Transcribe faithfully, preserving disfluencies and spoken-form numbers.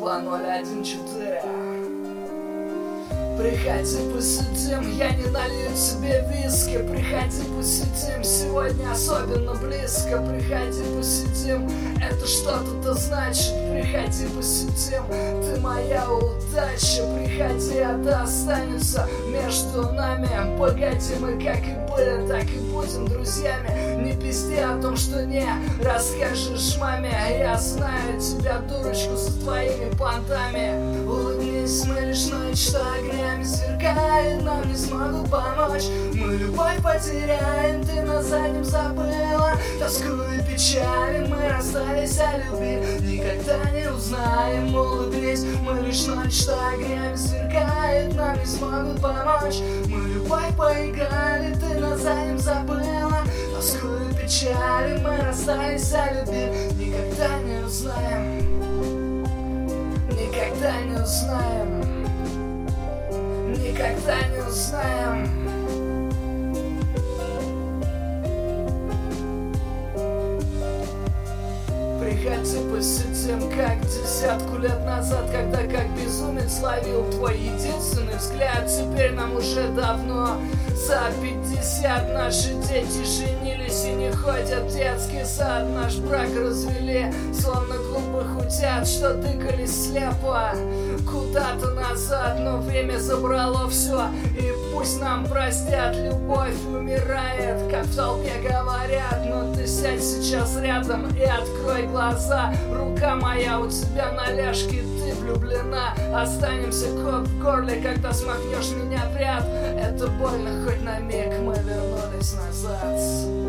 два ноль один четыре. Приходи, посидим, я не налью тебе виски. Приходи, посидим, сегодня особенно близко. Приходи, посидим, это что-то-то значит. Приходи, посидим, ты моя удача. Приходи, это останется между нами. Погоди, мы как и были, так и будем друзьями. Не пизди о том, что не расскажешь маме. Я знаю тебя, дурочку, со твоими понтами. Улыбнись, мы лишь ночь, что огнями сверкает, нам не смогут помочь. Мы любовь потеряем, ты на заднем забыла. Тоску и печали, мы расстались, а любви никогда не узнаем. Улыбнись, мы лишь ночь, что огнями сверкает, нам не смогут помочь. Мы любовь поиграли, ты на заднем забыла. Тоску и печали, мы расстались, а любви никогда не узнаем. Никогда не узнаем. Никогда не узнаем. Приходи, посидим, как десятку лет назад, когда как безумец ловил твой единственный взгляд. Теперь нам уже давно за пятьдесят. Наши дети женились и не ходят в детский сад. Наш брак развели, словно глупых утят, что тыкались слепо куда-то назад. Но время забрало все, и пусть нам простят. Любовь умирает, как в толпе говорят. Но ты сядь сейчас рядом и открой глаза. Рука моя у тебя на ляжке, ты влюблена. Останемся кот в горле, когда смахнешь меня в ряд. Это больно, хоть на миг мы вернулись назад.